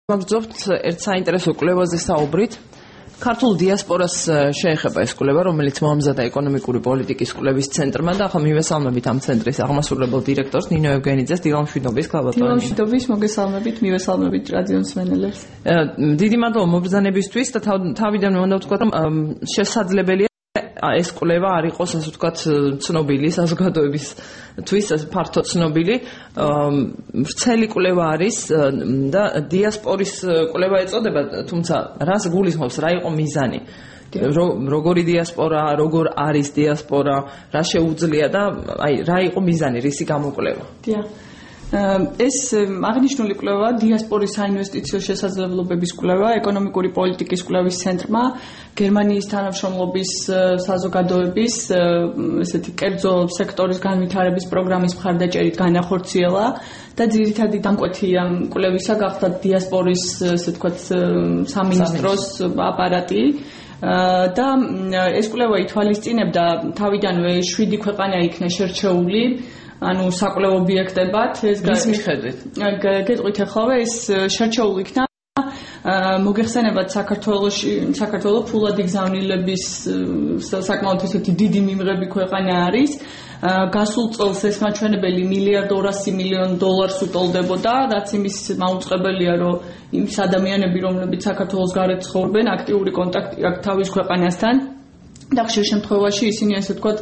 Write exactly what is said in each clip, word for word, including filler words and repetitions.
მაგძობთ ერთ საინტერესო კვლევაზე საუბრით. ქართულ დიასპორას შეეხება ეს კვლევა, რომელიც მოამზადა ეკონომიკური პოლიტიკის კვლევის ცენტრმა და ახლა მივესალმებით ამ ცენტრის აღმასრულებელ დირექტორს ნინო ევგენიძეს. დილამშვიდობის, ქალბატონი. დილამშვიდობის, მოგესალმებით, მივესალმებით რადიო მსმენელებს. დიდი მადლობა მობრძანებისთვის და თავიდან უნდა ვთქვა, რომ შესაძლებელია ეს კვლევა არ იყოს, ასე ვთქვათ, ცნობილი საზოგადოებისთვის, ფართო ცნობილი. ვრცელი კვლევა არის და დიასპორის კვლევა ეწოდება, თუმცა რას გულისხმობს, რა იყო მიზანი? როგორი დიასპორა, როგორ არის დიასპორა, რა შეუძლია და აი რა იყო მიზანი, რისი გამოკვლევა? დიახ. ეს აღნიშნული კვლევა დიასპორის საინვესტიციო შესაძლებლობების კვლევა ეკონომიკური პოლიტიკის კვლევის ცენტრმა გერმანიის თანამშრომლობის საზოგადოების ესეთი კერძო სექტორის განვითარების პროგრამის მხარდაჭერით განახორციელა და ძირითადი დამკვეთი ამ კვლევისა გახდა დიასპორის ესე ვთქვათ სამინისტროს აპარატი და ეს კვლევა ითვალისწინებდა თავიდანვე შვიდი ქვეყანა იქნა შერჩეული ანუ საკვლევო ობიექტებად ეს მიხედვით გეტყვით ახლა ეს შერჩეული იქნა მოგეხსენებათ საქართველოში საქართველოს ფულადი გზავნილების საკმაოდ ისეთი დიდი მიმღები ქვეყანა არის გასულ წელს ეს მაჩვენებელი მილიარდ ორასი მილიონ დოლარს უტოლდებოდა რაც იმის მაუწყებელია რომ იმის ადამიანები რომლებიც საქართველოს გარეთ ცხოვრობენ აქტიური კონტაქტი აქვს თავის ქვეყანასთან და ხშირ შემთხვევაში ისინი ასე ვთქვათ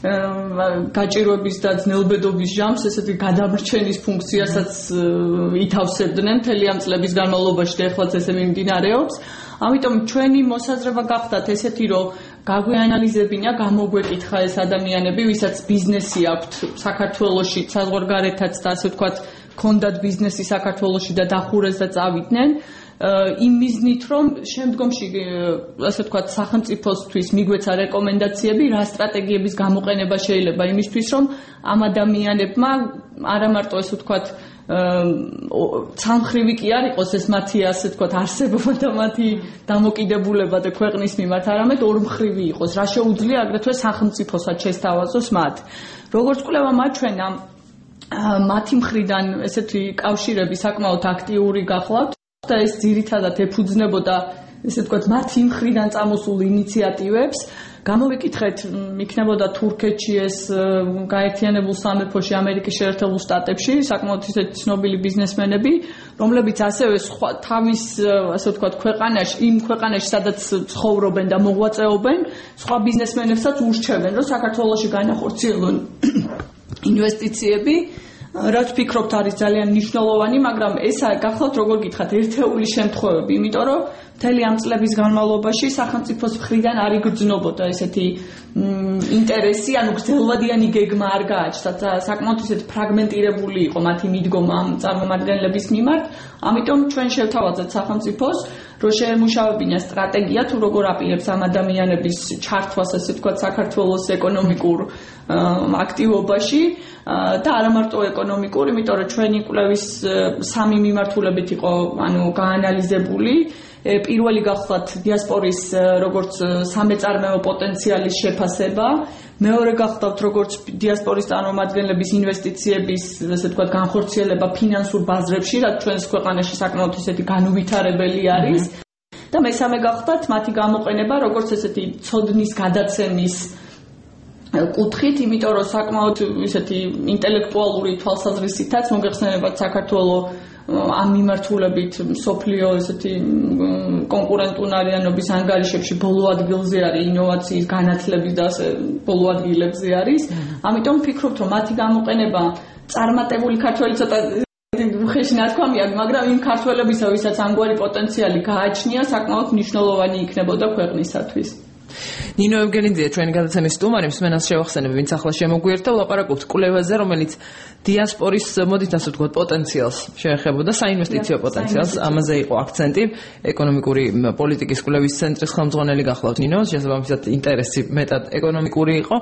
გაჭირვების და ძნელბედობის ჟამს ესეთი გადამრჩენის ფუნქციასაც ითავსებდნენ მთელი ამ წლების განმავლობაში და ეხლაც ესე მიმდინარეობს. ამიტომ ჩვენი მოსაზრება გახდათ ესეთი, რომ გაგვეანალიზებინა, გამოგვეკითხა ეს ადამიანები, ვისაც ბიზნესი აქვთ საქართველოში, საზღვარგარეთაც და ასე ვთქვათ, ქონდათ ბიზნესი საქართველოში და დახურეს და წავიდნენ. იმ მიზნით რომ შემდგომში ასე ვთქვათ სახელმწიფოსთვის მიგვეცა რეკომენდაციები რა სტრატეგიების გამოყენება შეიძლება იმისთვის რომ ამ ადამიანებმა არა მარტო ასე ვთქვათ ცალმხრივი კი არ იყოს ეს მათი ასე ვთქვათ არსებობა და მათი დამოკიდებულება და ქვეყნის მიმართ არამედ ორმხრივი იყოს რა შეუძლია აგრეთვე სახელმწიფოსაც შესთავაზოს მათ როგორც კვლევა მაჩვენა მათი მხრიდან ესეთი კავშირები საკმაოდ აქტიური გახლავთ და ეს ძირითადად ეფუძნებოდა ესე ვთქვათ მათი მხრიდან წამოსულ ინიციატივებს გამოვიკითხეთ იქნებოდა თურქეთში ეს გაერთიანებულ სამეფოში ამერიკის შეერთებულ შტატებში საკმაოდ ისეთი ცნობილი ბიზნესმენები რომლებიც ასევე თავის ასე ვთქვათ ქვეყანაში იმ ქვეყანაში სადაც ცხოვრობენ და მოღვაწეობენ სხვა ბიზნესმენებსაც ურჩევენ რომ საქართველოში განახორციელონ ინვესტიციები რაც ფიქრობთ არის ძალიან მნიშვნელოვანი, მაგრამ ეს გახლავთ როგორ გითხრათ ერთეული შემთხვევები, იმიტომ რომ მთელი ამ წლების განმავლობაში სახელმწიფოს მხრიდან არ იგრძნობოდა ესეთი ინტერესი, ანუ გრძელვადიანი გეგმა არ გააჩნდა და საკმაოდ ისეთი ფრაგმენტირებული იყო მათი მიდგომა ამ წარმომადგენლების მიმართ, ამიტომ ჩვენ შევთავაზეთ სახელმწიფოს, რომ შეემუშავებინა სტრატეგია თუ როგორ აპირებს ამ ადამიანების ჩართვას, ასე ვთქვათ, საქართველოს ეკონომიკურ აქტივობაში და არა მარტო ეკონომიკურ, იმიტომ რომ ჩვენი კვლევის სამი მიმართულებით იყო, ანუ გაანალიზებული. პირველი გახლავთ დიასპორის როგორც სამეწარმეო პოტენციალის შეფასება, მეორე გახლავთ როგორც დიასპორის წარმომადგენლების ინვესტიციების, ასე ვთქვათ, განხორციელება ფინანსურ ბაზრებში, რაც ჩვენს ქვეყანაში საკმაოდ ისეთი განუვითარებელი არის. და მესამე გახლავთ მათი გამოყენება როგორც ესეთი ცოდნის გადაცემის კუთხით, იმიტომ რომ საკმაოდ ისეთი ინტელექტუალური თვალსაზრისითაც მოგეხსენებათ საქართველოს ამ მიმართულებით სოფლიო ესეთი კონკურენტუნარიანობის ანგარიშებში ბოლო ადგილზე არის ინოვაციის განათლების და ასე ბოლო ადგილებზე არის. ამიტომ ვფიქრობთ, რომ მათი გამოყენება წარმატებული ქართველი ცოტა უხეში ნათქვამი აქვს, მაგრამ იმ ქართველებისა, ვისაც ამგვარი პოტენციალი გააჩნია, საკმაოდ მნიშვნელოვანი იქნებოდა ქვეყნისათვის. ნინო ევგენიძე ჩვენი გადაცემის სტუმარი მსმენელს შევახსენებ ვინც ახლა შემოგვიერთდა ვლაპარაკობთ კვლევაზე რომელიც დიასპორის მოდით ასე ვთქვათ პოტენციალს შეეხებოდა საინვესტიციო პოტენციალს ამაზე იყო აქცენტი ეკონომიკური პოლიტიკის კვლევის ცენტრის ხელმძღვანელი გახლავთ ნინო შესაბამისად ინტერესი მეტად ეკონომიკური იყო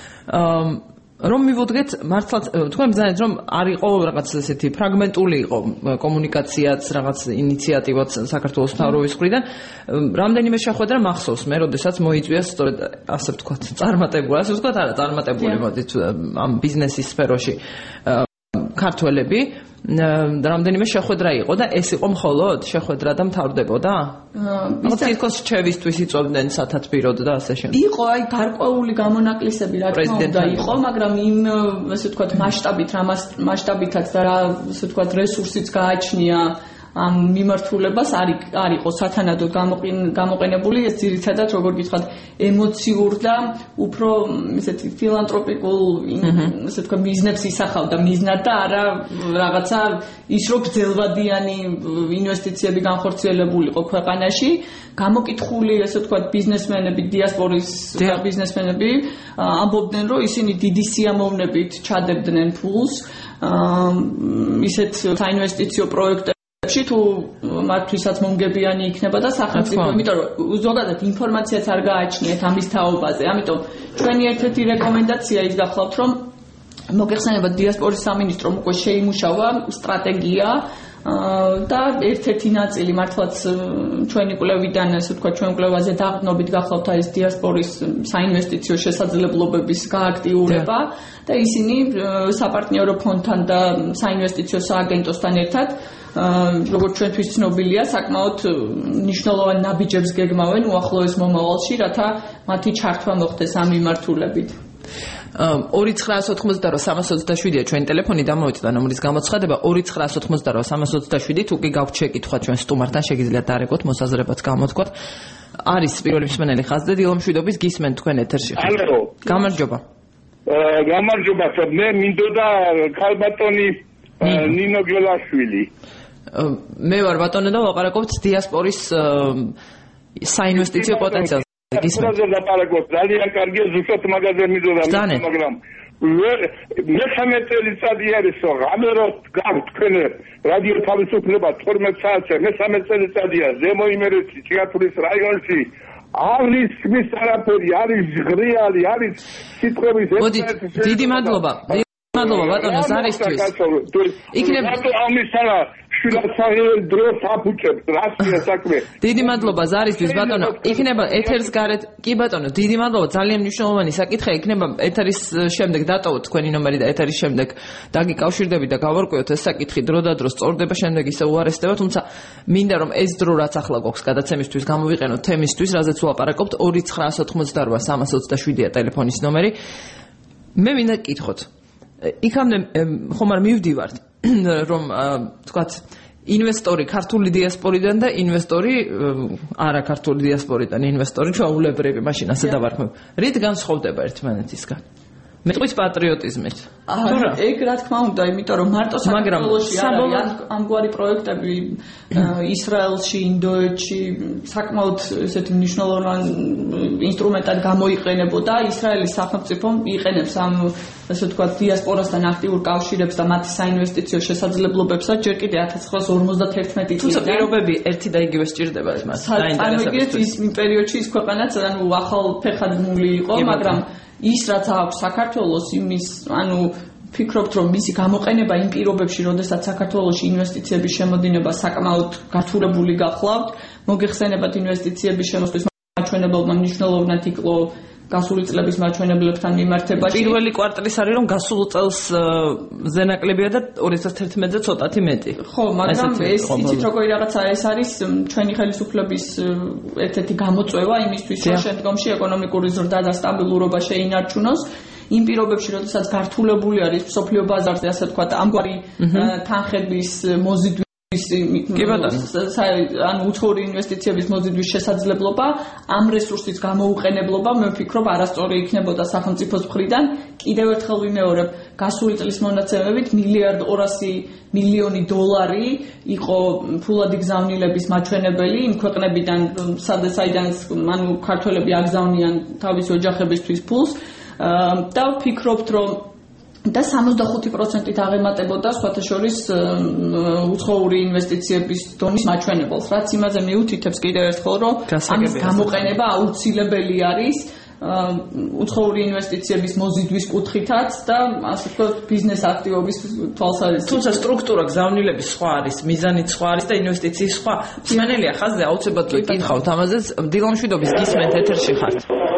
რომ მივუდგეთ მართლაც თქვენ ბრძანეთ რომ არ იყო რაღაც ესეთი ფრაგმენტული იყო კომუნიკაციაც რაღაც ინიციატივაც საქართველოს მთავრობის მხრიდან რამდენიმე შეხვედრა მახსოვს მე როდესაც მოიწვია სწორედ ასე ვთქვათ წარმატებული ასე ვთქვათ არა წარმატებული მოდით ამ ბიზნესის სფეროში ქართველები რამდენიმე შეხვედრა იყო და ეს იყო მხოლოდ შეხვედრა და მთავრდებოდა? აა თითქოს რჩევისთვის იწვევდნენ სათათბიროდ და ასე შემდეგ. იყო აი გარკვეული გამონაკლისები რა თქმა უნდა იყო, მაგრამ იმ ასე ვთქვათ მასშტაბით, რა მასშტაბითაც და რა ასე ვთქვათ რესურსიც გააჩნია ამ მიმართულებას არ არ იყო სათანადოდ გამოყენებული ეს ძირითადად როგორ გითხრათ ემოციურ და უფრო ისეთი ფილანთროპიკულ ასე თქვა ბიზნეს ისახავდა მიზნად და არა რაღაცა ის რო გრძელვადიანი ინვესტიციები განხორციელებულიყო ქვეყანაში გამოკითხული ასე თქვა ბიზნესმენები დიასპორის ბიზნესმენები ამბობდნენ რომ ისინი დიდი სიამოვნებით ჩადებდნენ ფულს ისეთ საინვესტიციო პროექტებში თუ მათთვისაც მომგებიანი იქნება და სახელმწიფო, იმიტომ რომ ზოგადად ინფორმაციაც არ გააჩნიათ ამის თაობაზე. ამიტომ ჩვენი ერთ-ერთი რეკომენდაცია ის გახლავთ, რომ მოგეხსენებათ დიასპორის სამინისტრომ უკვე შეიმუშავა სტრატეგია და ერთ-ერთი ნაწილი მართლაც ჩვენი კვლევიდან, ასე ვთქვათ, ჩვენ კვლევაზე დაყრდნობით გახლავთ ეს დიასპორის საინვესტიციო შესაძლებლობების გააქტიურება და ისინი საპარტნიორო ფონდთან და საინვესტიციო სააგენტოსთან ერთად როგორც ჩვენთვის ცნობილია, საკმაოდ მნიშვნელოვან ნაბიჯებს გეგმავენ უახლოეს მომავალში, რათა მათი ჩართვა მოხდეს ამ მიმართულებით. ორი ცხრაას ოთხმოცდაოთხ სამას ოცდაშვიდია ჩვენი ტელეფონი დამოიწდა ნომრის გამოცხადება ორი ცხრაას ოთხმოცდაოთხ სამას ოცდაშვიდი თუ კი გაქვთ შეკითხვა ჩვენ სტუმართან შეგიძლიათ დარეკოთ მოსაზრებაც გამოთქვათ არის პირველი მსმენელი ხაზზე დილომშვიდობის გისმენთ თქვენ ეთერში ალო გამარჯობა გამარჯობა მე მინდოდა ქალბატონი ნინო გელაშვილი მე ვარ ბატონო და ვაპარაკობთ დიასპორის საინვესტიციო პოტენციალს გისმენთ ლაპარაკობთ ძალიან კარგია ზუსტად მაგაზე მინდოდა მაგრამ მესამე წელიწადი არის რომ რამე რო გაქვთ თქვენ რადიო თავისუფლება თორმეტ საათზე მესამე წელიწადია ზემო იმერეთში ჭიათურის რაიონში არის მის არაფერი არის ღრიალი არის სიტყვების ერთადერთი დიდი მადლობა მადლობა ბატონო ზარისთვის იქნება ამისალა შვილასაღირელ დროს აფუჭებს რასია საქმე დიდი მადლობა ზარისთვის ბატონო იქნება ეთერს გარეთ კი ბატონო დიდი მადლობა ძალიან მნიშვნელოვანი საკითხია იქნება ეთერის შემდეგ დატოვოთ თქვენი ნომერი და ეთერის შემდეგ დაგიკავშირდებით და გავარკვიოთ ეს საკითხი დრო და დრო სწორდება შემდეგ ისე უარესდება თუმცა მინდა რომ ეს დრო რაც ახლა გვაქვს გადაცემისთვის გამოვიყენოთ თემისთვის რაზეც ვლაპარაკობთ ორი ცხრაას ოთხმოცდაოთხ სამას ოცდაშვიდია ტელეფონის ნომერი მე მინდა გკითხოთ იქამდე ხომ არ მივდივართ რომ თქვათ ინვესტორი ქართული დიასპორიდან და ინვესტორი არა ქართული დიასპორიდან ინვესტორი ჩვეულებრივი მაშინ ასე დავარქმევ რით განსხვავდება ერთმანეთისგან მეტყვის პატრიოტიზმით არა ეგ რა თქმა უნდა იმიტომ რომ მარტო საქართველოში არის ამგვარი პროექტები ისრაელში ინდოეთში საკმაოდ ესეთი მნიშვნელოვანი ინსტრუმენტად გამოიყენებოდა ისრაელის სახელმწიფო იყენებს ამ ასე ვთქვათ დიასპორასთან აქტიურ კავშირებს და მათი საინვესტიციო შესაძლებლობებსაც ჯერ კიდე ათას ცხრაას ორმოცდათერთმეტი წლიდან თუმცა პირობები ერთი და იგივე სჭირდება ეს მას საინტერესოა ის პერიოდში ის ქვეყანაც ანუ ახალ ფეხადმული იყო მაგრამ ის რაც აქვს საქართველოს იმის ანუ ფიქრობთ რომ მისი გამოყენება იმ პირობებში როდესაც საქართველოში ინვესტიციების შემოდინება საკმაოდ გართულებული გახლავთ მოგეხსენებათ ინვესტიციების შემოსვლის მაჩვენებელმა მნიშვნელოვნად იკლო გასული წლების მაჩვენებლებთან მიმართებაში პირველი კვარტალის არის რომ გასულ წელს ზენაკლებია და ორი ათას თერთმეტზე ცოტათი მეტი ხო მაგრამ ეს იცით როგორი რაღაცა ეს არის ჩვენი ხელისუფლების ერთ-ერთი გამოწვევა იმისთვის რომ შემდგომში ეკონომიკური ზრდა და სტაბილურობა შეინარჩუნოს იმ პირობებში როდესაც გართულებული არის მსოფლიო ბაზარზე ასე ვთქვათ ამგვარი თანხების მოზიდვის კი ბატონო ანუ უცხოური ინვესტიციების მოზიდვის შესაძლებლობა ამ რესურსის გამოუყენებლობა მე ვფიქრობ არასწორი იქნებოდა სახელმწიფოს მხრიდან კიდევ ერთხელ ვიმეორებ გასული წლის მონაცემებით მილიარდ ორასი მილიონი დოლარი იყო ფულადი გზავნილების მაჩვენებელი იმ ქვეყნებიდან საიდანაც ანუ ქართველები აგზავნიან თავისი ოჯახებისთვის ფულს და ვფიქრობთ რომ და სამოცდახუთი პროცენტით აღემატებოდა სხვათა შორის უცხოური ინვესტიციების დონის მაჩვენებელს, რაც იმაზე მიუთითებს კიდევ ერთხელ, რომ ამის გამოყენება აუცილებელი არის უცხოური ინვესტიციების მოზიდვის კუთხითაც და ასე ვთქვათ ბიზნეს აქტივობის თვალსაზრისით. თუმცა სტრუქტურა გზავნილების სხვა არის, მიზანიც სხვა არის და ინვესტიციის სხვა. მსმენელია ხაზზე აუცილებლად გითხავთ ამაზეც დილომშვიდობის გისმენთ ეთერში ხართ.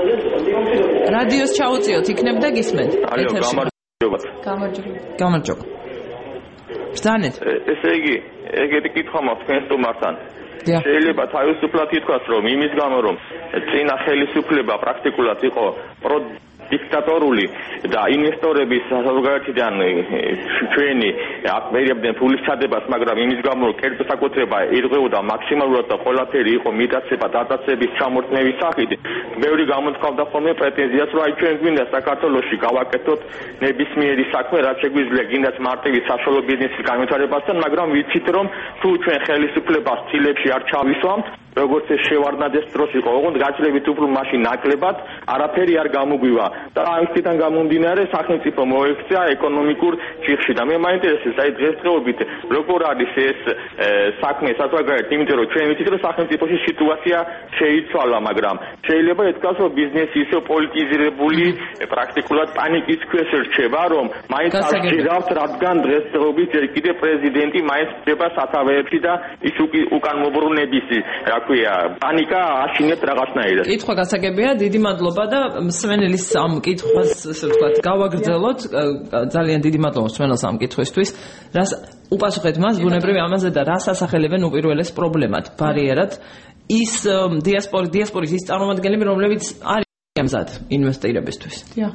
რადიოს ჩაუწიოთ იქნებ და გისმენთ ეთერში. გამარჯობა. გამარჯობა. ბრძანეთ. ესე იგი, ეგეთი კითხვა მაქვს თქვენ სტუმართან. შეიძლება თავისუფლად ითქვას, რომ იმის გამო, რომ წინა ხელისუფლება პრაქტიკულად იყო პრო დიქტატორული და ინვესტორების საზოგადოებიდან ჩვენი აკმერებდნენ ფულის ჩადებას, მაგრამ იმის გამო რომ კერძო საკუთრება ირღვეოდა მაქსიმალურად და ყველაფერი იყო მიტაცება დატაცების ჩამორთმევის სახით, ბევრი გამოთქვამდა ხოლმე პრეტენზიას, რომ აი ჩვენ გვინდა საქართველოში გავაკეთოთ ნებისმიერი საქმე, რაც შეგვიძლია გინდათ მარტივი საშუალო ბიზნესის განვითარებასთან, მაგრამ ვიცით რომ თუ ჩვენ ხელისუფლებას ცილებში არ ჩავისვამთ, როგორც ეს შევარდნადეს დროს იყო, ოღონდ გაძლევით უფრო მაშინ ნაკლებად, არაფერი არ გამოგვივა და ამისთან გამომდინარე სახელმწიფო მოექცა ეკონომიკურ ჩიხში და მე მაინტერესებს აი დღესდღეობით როგორ არის ეს საქმე საზოგადოებრივ, იმიტომ რომ ჩვენ ვიცით რომ სახელმწიფოში სიტუაცია შეიცვალა, მაგრამ შეიძლება ითქვას რომ ბიზნესი ისე პოლიტიზირებული, პრაქტიკულად პანიკის ქვეშ რჩება, რომ მაინც არ გირავთ, რადგან დღესდღეობით კიდე პრეზიდენტი მაინც ხდება სათავეებში და ის უკან მობრუნების ქვია პანიკა აშინებს რაღაცნაირად. კითხვა გასაგებია, დიდი მადლობა და მსმენელის ამ კითხვას, ასე ვთქვათ, გავაგრძელოთ. ძალიან დიდი მადლობა მსმენელს ამ კითხვისთვის. რას უპასუხეთ მას, ბუნებრივი ამაზე და რას ასახელებენ უპირველეს პრობლემად, ბარიერად ის დიასპორი, დიასპორის ის წარმომადგენლები, რომლებიც არის მზად ინვესტირებისთვის. დიახ.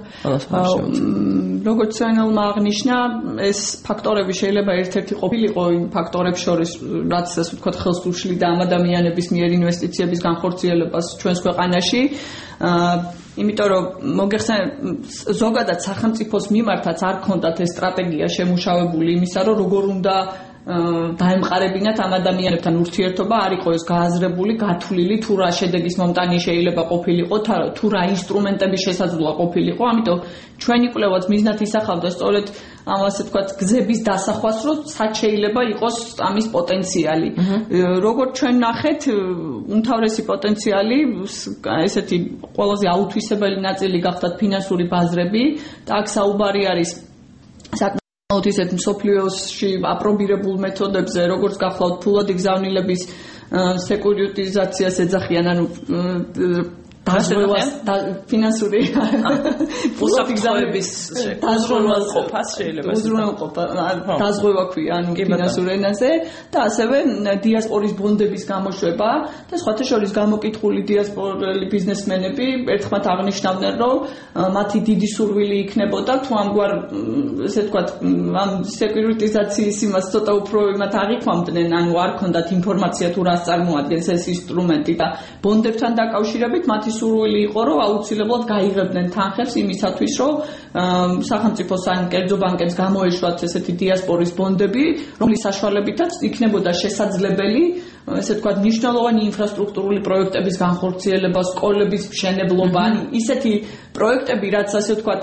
როგორც ჩანელმა აღნიშნა, ეს ფაქტორები შეიძლება ერთ-ერთი ყოფილიყო იმ ფაქტორებს შორის, რაც ასე ვთქვათ, ხელს უშლიდა ამ ადამიანების მიერ ინვესტიციების განხორციელებას ჩვენს ქვეყანაში. იმიტომ რომ მოგეხსენებათ, ზოგადად სახელმწიფოს მიმართაც არ ქონდათ ეს სტრატეგია შემუშავებული იმისა, რომ როგორ უნდა დაემყარებინათ ამ ადამიანებთან ურთიერთობა, არ იყო ეს გააზრებული, გათვლილი, თუ რა შედეგის მომტანი შეიძლება ყოფილიყო, თუ რა ინსტრუმენტები შესაძლოა ყოფილიყო, ამიტომ ჩვენი კვლევაც მიზნად ისახავდა სწორედ ამ ასე ვთქვათ გზების დასახვას, რომ სად შეიძლება იყოს ამის პოტენციალი. როგორც ჩვენ ნახეთ, უმთავრესი პოტენციალი, ესეთი ყველაზე აუთვისებელი ნაწილი გახდათ ფინანსური ბაზრები და აქ საუბარი არის საკმაოდ ისეთ მსოფლიოში აპრობირებულ მეთოდებზე, როგორც გახლავთ ფულადი გზავნილების სეკურიტიზაციას ეძახიან, ანუ დაზღვევას ფინანსური ფულადი გზავნილების დაზღვევას შეიძლება უზრუნველყოფა დაზღვევა ქვია, ანუ ფინანსურ ენაზე და ასევე დიასპორის ბონდების გამოშვება და სხვათა შორის გამოკითხული დიასპორელი ბიზნესმენები ერთხმად აღნიშნავდნენ, რომ მათი დიდი სურვილი იქნებოდა თუ ამგვარ ესე ვთქვათ ამ სეკურიტიზაციის იმას ცოტა უფრო იმათ აღიქვამდნენ, ანუ არ ქონდათ ინფორმაცია თუ რას წარმოადგენს ეს ინსტრუმენტი და ბონდებთან დაკავშირებით მათი სურვილი იყო, რომ აუცილებლად გაიღებდნენ თანხებს იმისათვის, რომ სახელმწიფოს ან კერძო ბანკებს გამოეშვათ ესეთი დიასპორის ბონდები, რომლის საშუალებითაც იქნებოდა შესაძლებელი, ესე ვთქვათ, მნიშვნელოვანი ინფრასტრუქტურული პროექტების განხორციელება, სკოლების მშენებლობა, ისეთი პროექტები, რაც ასე ვთქვათ,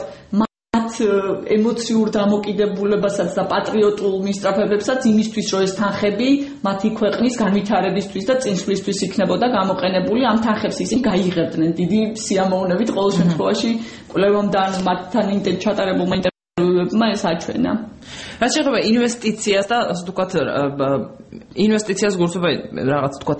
ემოციურ დამოკიდებულებასაც და პატრიოტულ მისწრაფებებსაც იმისთვის, რომ ეს თანხები მათი ქვეყნის განვითარებისთვის და წინსვლისთვის იქნებოდა გამოყენებული, ამ თანხებს ისინი გაიღებდნენ დიდი სიამოვნებით, ყოველ შემთხვევაში კვლევამ და მათთან ჩატარებულმა ინტერვიუებმა ეს აჩვენა. რაც შეეხება ინვესტიციას და ასე ვთქვათ, ინვესტიციას გულისხმობა რაღაც ვთქვათ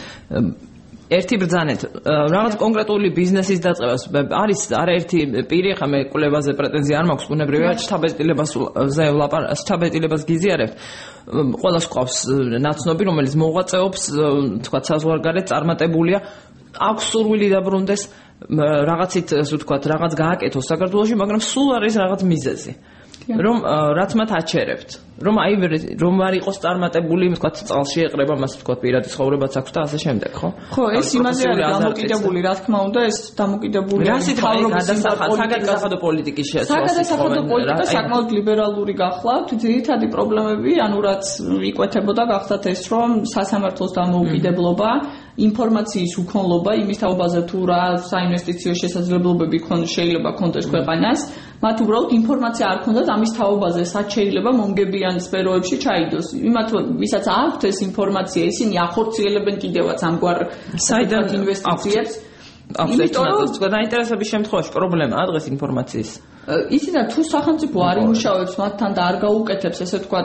ერთი ბრძანეთ, რაღაც კონკრეტული ბიზნესის დაწყებას არის არაერთი პირი, ხა მე კვლევაზე პრეტენზია არ მაქვს, ბუნებრივია, შთაბეჭდილებაზე ვლაპარაკ, შთაბეჭდილებას გიზიარებთ. ყველას ყავს ნაცნობი, რომელიც მოღვაწეობს, თქვათ, საზღვარგარეთ წარმატებულია, აქვს სურვილი დაბრუნდეს რაღაცით, ასე ვთქვათ, რაღაც გააკეთოს საქართველოში, მაგრამ სულ არის რაღაც მიზეზი. რომ რაც მათ აჩერებთ, რომ აი რომ არ იყოს წარმატებული, თქვათ, წალში ეყრება მას, თქვათ, პირადი ცხოვრებაც აქვს და ასე შემდეგ, ხო? ხო, ეს იმაზე არის დამოკიდებული, რა თქმა უნდა, ეს დამოკიდებული რასით საგადასახადო პოლიტიკის შეცვლა. საგადასახადო პოლიტიკა საკმაოდ ლიბერალური გახლავთ, ძირითადი პრობლემები, ანუ რაც იკვეთებოდა გახდათ ეს, რომ სასამართლოს დამოუკიდებლობა, ინფორმაციის უქონლობა იმის თაობაზე თუ რა საინვესტიციო შესაძლებლობები შეიძლება ქონდეს ქვეყანას, მათ უბრალოდ ინფორმაცია არ ქონდათ ამის თაობაზე, სად შეიძლება მომგებიან სფეროებში ჩაიდოს. იმათ ვისაც აქვთ ეს ინფორმაცია, ისინი ახორციელებენ კიდევაც ამგვარ საიდან ინვესტიციებს. იმიტომ რომ დაინტერესების შემთხვევაში პრობლემაა დღეს ინფორმაციის. ისინი თუ სახელმწიფო არ იმუშავებს მათთან და არ გაუკეთებს, ესე ვთქვათ,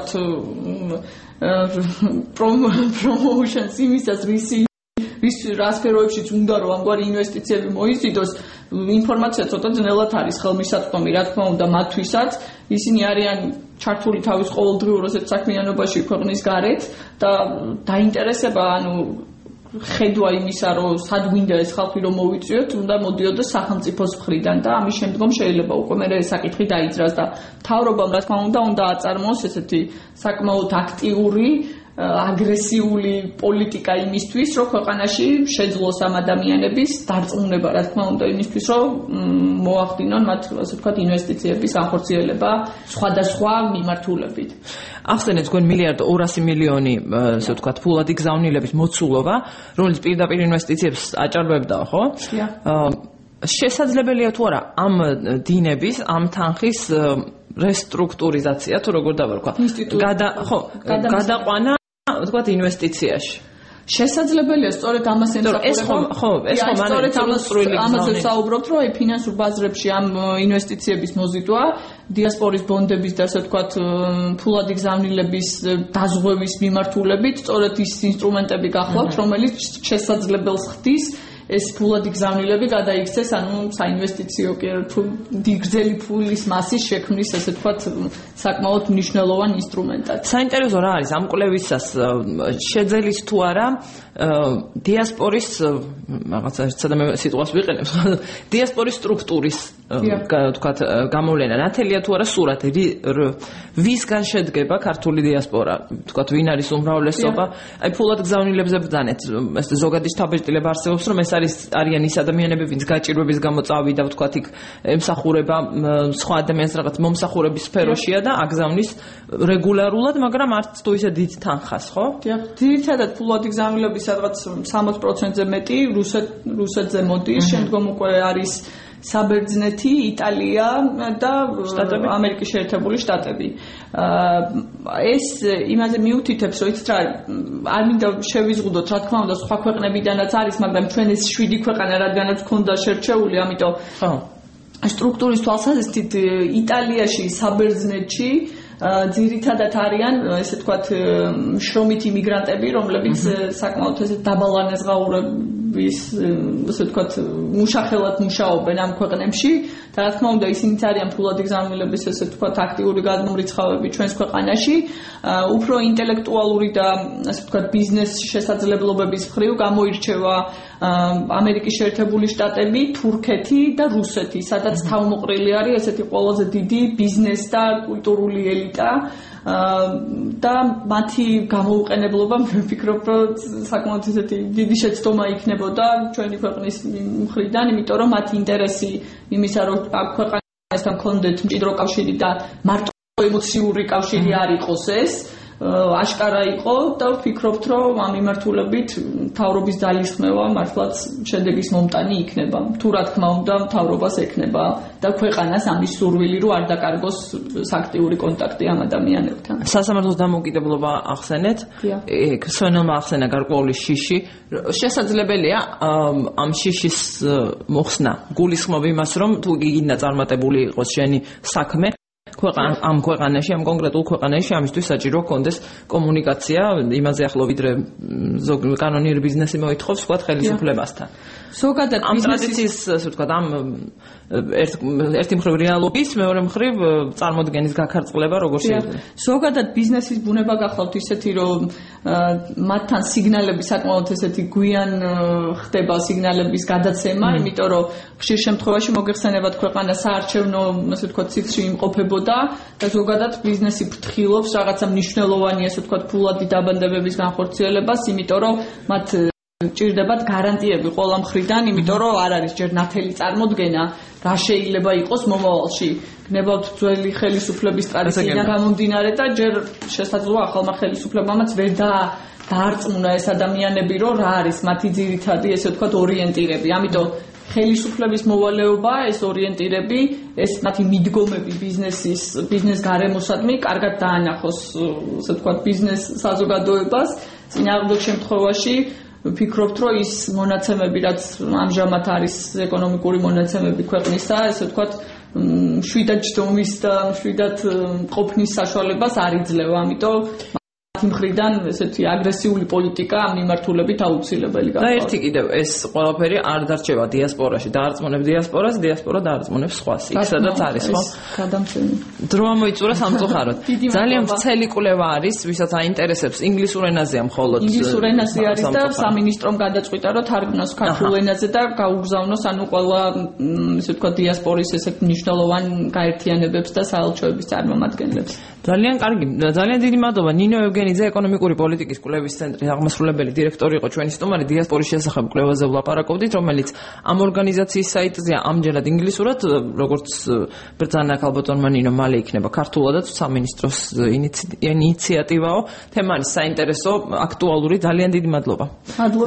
პრომოუშენს იმისას, რის რის რა სფეროებშიც უნდა რომ ამგვარი ინვესტიციები მოიზიდოს, ინფორმაცია ცოტა ძნელად არის ხელმისაწვდომი, რა თქმა უნდა, მათთვისაც ისინი არიან ჩართული თავის ყოველდღიურ ასეთ საქმიანობაში ქვეყნის გარეთ და დაინტერესება, ანუ ხედვა იმისა, რომ სად გვინდა ეს ხალხი რომ მოვიწვიოთ, უნდა მოდიოდეს სახელმწიფოს მხრიდან და ამის შემდგომ შეიძლება უკვე მე ეს საკითხი დაიძრას და მთავრობამ რა თქმა უნდა უნდა აწარმოოს ესეთი საკმაოდ აქტიური აგრესიული პოლიტიკა იმისთვის, რომ ქვეყანაში შეძლოს ამ ადამიანების დარწმუნება, რა თქმა უნდა, იმისთვის, რომ მოახდინონ მათ, ასე ვთქვათ, ინვესტიციების განხორციელება სხვადასხვა მიმართულებით. ახსენეთ თქვენ მილიარდ ორასი მილიონი, ასე ვთქვათ, ფულადი გზავნილების მოცულობა, რომელიც პირდაპირ ინვესტიციებს აჭარბებდა, ხო? შესაძლებელია თუ არა ამ დინების, ამ თანხის რესტრუქტურიზაცია, თუ როგორ დავარქვა? გადა, ხო, გადაყვანა ვთქვათ ინვესტიციაში. შესაძლებელია სწორედ ამას ემსახურება. ეს ხო, ხო, ეს ხო სწორედ ამაზე საუბრობთ, რომ აი ფინანსურ ბაზრებში ამ ინვესტიციების მოზიდვა, დიასპორის ბონდების და ასე ვთქვათ ფულადი გზავნილების დაზღვევის მიმართულებით, სწორედ ის ინსტრუმენტები გახლავთ, რომელიც შესაძლებელს ხდის ეს ფულადი გზავნილები გადაიქცეს, ანუ საინვესტიციო თუ გრძელი ფულის მასის შექმნის, ასე ვთქვათ, საკმაოდ მნიშვნელოვან ინსტრუმენტად. საინტერესო რა არის ამ კვლევისას შეძელის თუ არა დიასპორის რაღაცა სადამე სიტყვას ვიყენებ, დიასპორის სტრუქტურის ვთქვათ გამოვლენა, ნათელია თუ არა სურათი, ვისგან შედგება ქართული დიასპორა, ვთქვათ, ვინ არის უმრავლესობა, აი ფულად გზავნილებზე ბრძანეთ, ეს ზოგადი შთაბეჭდილება არსებობს, რომ ეს არის არიან ის ადამიანები, ვინც გაჭირვების გამო წავიდა, ვთქვათ, იქ ემსახურება სხვა ადამიანს რაღაც მომსახურების სფეროშია და აგზავნის რეგულარულად, მაგრამ არც თუ ისე დიდ თანხას, ხო? დიახ, ძირითადად ფულადი გზავნილების სადღაც სამოცი პროცენტზე მეტი რუსეთ რუსეთზე მოდის, შემდგომ უკვე არის საბერძნეთი, იტალია და ამერიკის შეერთებული შტატები. ეს იმაზე მიუთითებს, რომ იცით რა, არ მინდა შევიზღუდოთ, რა თქმა უნდა, სხვა ქვეყნებიდანაც არის, მაგრამ ჩვენ ეს შვიდი ქვეყანა რადგანაც ქონდა შერჩეული, ამიტომ სტრუქტურის თვალსაზრისით იტალიაში, საბერძნეთში ძირითადად არიან, ესე ვთქვათ, შრომითი იმიგრანტები, რომლებიც საკმაოდ ესე დაბალანაზღაურების, ესე ვთქვათ, მუშახელად მუშაობენ ამ ქვეყნებში და რა თქმა უნდა, ისინიც არიან ფულადი გზავნილების, ესე ვთქვათ, აქტიური გადმომრიცხავები ჩვენს ქვეყანაში, უფრო ინტელექტუალური და ასე ვთქვათ, ბიზნეს შესაძლებლობების მხრივ გამოირჩევა ამერიკის შეერთებული შტატები, თურქეთი და რუსეთი, სადაც თავმოყრილი არის ესეთი ყველაზე დიდი ბიზნეს და კულტურული ელიტა და მათი გამოუყენებლობა მე ვფიქრობ, რომ საკმაოდ ესეთი დიდი შეცდომა იქნებოდა ჩვენი ქვეყნის მხრიდან, იმიტომ რომ მათი ინტერესი იმისა, რომ აქ ქვეყანასთან კონდეთ მჭიდრო კავშირი და მარტო ემოციური კავშირი არ იყოს ეს აშკარა იყო და ვფიქრობთ, რომ ამ მიმართულებით მთავრობის ძალისხმევა მართლაც შედეგის მომტანი იქნება. თუ რა თქმა უნდა, მთავრობას ექნება და ქვეყანას ამის სურვილი, რომ არ დაკარგოს აქტიური კონტაქტი ამ ადამიანებთან. სასამართლოს დამოუკიდებლობა ახსენეთ. ეგ სვენელმა ახსენა გარკვეული შიში. შესაძლებელია ამ შიშის მოხსნა გულისხმობ იმას, რომ თუ გიგინდა წარმატებული იყოს შენი საქმე ქვეყან ამ ქვეყანაში, ამ კონკრეტულ ქვეყანაში ამისთვის საჭირო კონდეს კომუნიკაცია, იმაზე ახლო ვიდრე ზოგ კანონიერი ბიზნესი მოითხოვს, ვთქვათ, ხელისუფლებასთან. ზოგადად ამ ტრადიციის, ასე ვთქვათ, ამ ერთ ერთი მხრივ რეალობის, მეორე მხრივ წარმოდგენის გაქარწყლება როგორ შეიძლება. ზოგადად ბიზნესის ბუნება გახლავთ ისეთი, რომ მათთან სიგნალები საკმაოდ ესეთი გვიან ხდება სიგნალების გადაცემა, იმიტომ რომ ხშირ შემთხვევაში მოგეხსენებათ ქვეყანა საარჩევნო, ასე ვთქვათ, ციცში იმყოფებოდა და ზოგადად ბიზნესი ფრთხილობს რაღაცა მნიშვნელოვანი, ასე ვთქვათ, ფულადი დაბანდებების განხორციელებას, იმიტომ რომ მათ ჭირდებათ გარანტიები ყველა მხრიდან, იმიტომ რომ არ არის ჯერ ნათელი წარმოდგენა, რა შეიძლება იყოს მომავალში. გნებავთ ძველი ხელისუფლების ტრადიციიდან გამომდინარე და ჯერ შესაძლოა ახალმა ხელისუფლებამაც ვერ დაარწმუნა ეს ადამიანები, რომ რა არის მათი ძირითადი, ესე ვთქვათ, ორიენტირები. ამიტომ ხელისუფლების მოვალეობა, ეს ორიენტირები, ეს მათი მიდგომები ბიზნესის, ბიზნეს გარემოსადმი კარგად დაანახოს, ასე ვთქვათ, ბიზნეს საზოგადოებას. წინააღმდეგ შემთხვევაში ვფიქრობთ, რომ ის მონაცემები, რაც ამჟამად არის ეკონომიკური მონაცემები ქვეყნისა, ესე ვთქვათ, შვიდად ჯდომის და შვიდად ყოფნის საშუალებას არ იძლევა, ამიტომ მხრიდან ესეთი აგრესიული პოლიტიკა მიმართულებით აუცილებელი გახდა. და ერთი კიდევ ეს ყველაფერი არ დარჩება დიასპორაში, დაარწმუნებს დიასპორას, დიასპორა დაარწმუნებს სხვას. იქ სადაც არის, ხო? გადამცემი. დრო ამოიწურა სამწუხაროდ. ძალიან ვრცელი კვლევა არის, ვისაც აინტერესებს ინგლისურ ენაზეა მხოლოდ. ინგლისურ ენაზე არის და სამინისტრომ გადაწყვიტა, რომ თარგმნოს ქართულ ენაზე და გაუგზავნოს ანუ ყველა ისე ვთქვათ დიასპორის ესეთ მნიშვნელოვან გაერთიანებებს და საელჩოების წარმომადგენლებს. ძალიან კარგი, ძალიან დიდი მადლობა. ნინო ევგენიძე, ეკონომიკური პოლიტიკის კვლევის ცენტრის აღმასრულებელი დირექტორი იყო ჩვენი სტუმარი. დიასპორის შესახებ კვლევაზე ვლაპარაკობდით, რომელიც ამ ორგანიზაციის საიტზეა ამჯერად ინგლისურად, როგორც ბრძანა ქალბატონმა ნინო მალე იქნება ქართულადაც სამინისტროს ინიციატივაო. თემა არის საინტერესო, აქტუალური. ძალიან დიდი მადლობა. მადლობა.